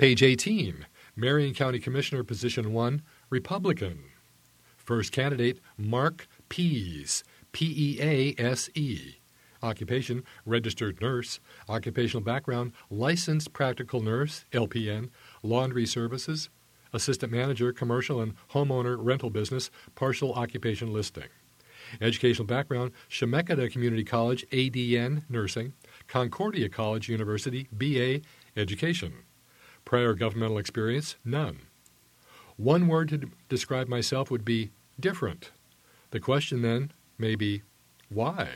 Page 18, Marion County Commissioner, Position 1, Republican. First candidate, Mark Pease, P-E-A-S-E. Occupation, registered nurse. Occupational background, licensed practical nurse, LPN, laundry services, assistant manager, commercial and homeowner rental business, partial occupation listing. Educational background, Chemeketa Community College, ADN, nursing, Concordia College University, BA, education. Prior governmental experience, none. One word to describe myself would be different. The question then may be, why?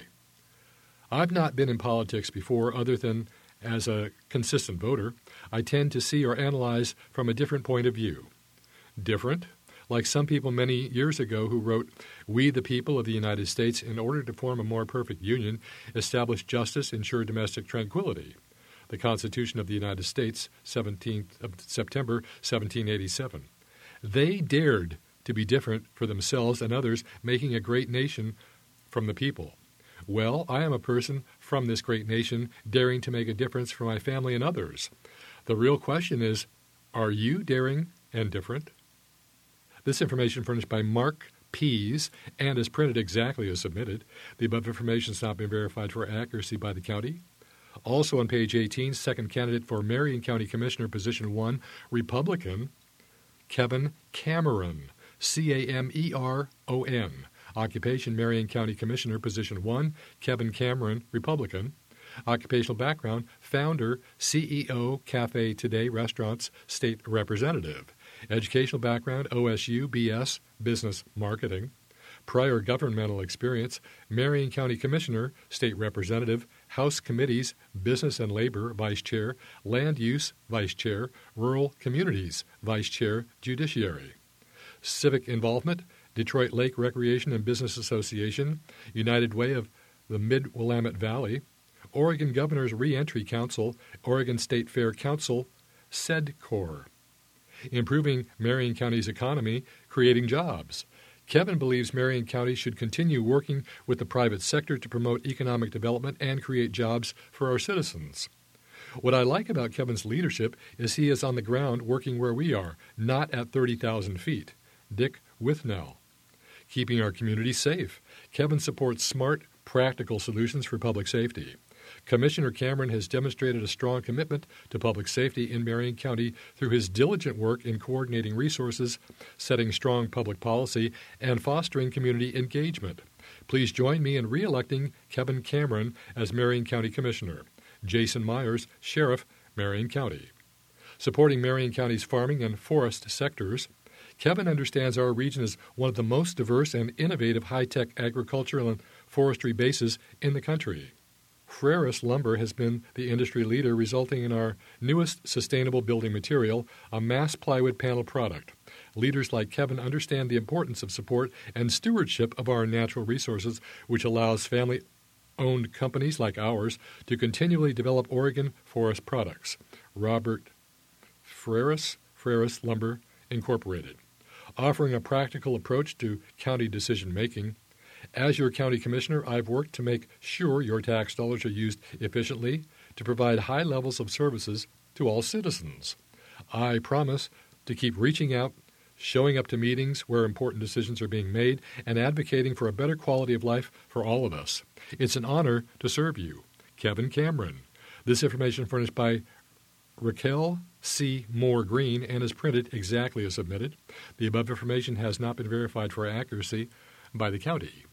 I've not been in politics before other than as a consistent voter. I tend to see or analyze from a different point of view. Different, like some people many years ago who wrote, "We, the people of the United States, in order to form a more perfect union, establish justice, ensure domestic tranquility." The Constitution of the United States, 17th of September, 1787. They dared to be different for themselves and others, making a great nation from the people. Well, I am a person from this great nation, daring to make a difference for my family and others. The real question is, are you daring and different? This information furnished by Mark Pease and is printed exactly as submitted. The above information has not been verified for accuracy by the county. Also on page 18, second candidate for Marion County Commissioner, Position 1, Republican, Kevin Cameron, C-A-M-E-R-O-N. Occupation, Marion County Commissioner, Position 1, Kevin Cameron, Republican. Occupational background, founder, CEO, Cafe Today Restaurants, State Representative. Educational background, OSU, BS, Business Marketing. Prior governmental experience, Marion County Commissioner, State Representative, House Committees, Business and Labor, Vice Chair, Land Use, Vice Chair, Rural Communities, Vice Chair, Judiciary. Civic involvement, Detroit Lake Recreation and Business Association, United Way of the Mid-Willamette Valley, Oregon Governor's Reentry Council, Oregon State Fair Council, SEDCOR. Improving Marion County's economy, creating jobs. Kevin believes Marion County should continue working with the private sector to promote economic development and create jobs for our citizens. What I like about Kevin's leadership is he is on the ground working where we are, not at 30,000 feet. Dick Withnell. Keeping our community safe. Kevin supports smart, practical solutions for public safety. Commissioner Cameron has demonstrated a strong commitment to public safety in Marion County through his diligent work in coordinating resources, setting strong public policy, and fostering community engagement. Please join me in re-electing Kevin Cameron as Marion County Commissioner. Jason Myers, Sheriff, Marion County. Supporting Marion County's farming and forest sectors, Kevin understands our region is one of the most diverse and innovative high-tech agricultural and forestry bases in the country. Freris Lumber has been the industry leader, resulting in our newest sustainable building material, a mass plywood panel product. Leaders like Kevin understand the importance of support and stewardship of our natural resources, which allows family-owned companies like ours to continually develop Oregon forest products. Robert Freris Lumber, Incorporated. Offering a practical approach to county decision-making. As your county commissioner, I've worked to make sure your tax dollars are used efficiently to provide high levels of services to all citizens. I promise to keep reaching out, showing up to meetings where important decisions are being made, and advocating for a better quality of life for all of us. It's an honor to serve you. Kevin Cameron. This information furnished by Raquel C. Moore Green and is printed exactly as submitted. The above information has not been verified for accuracy by the county.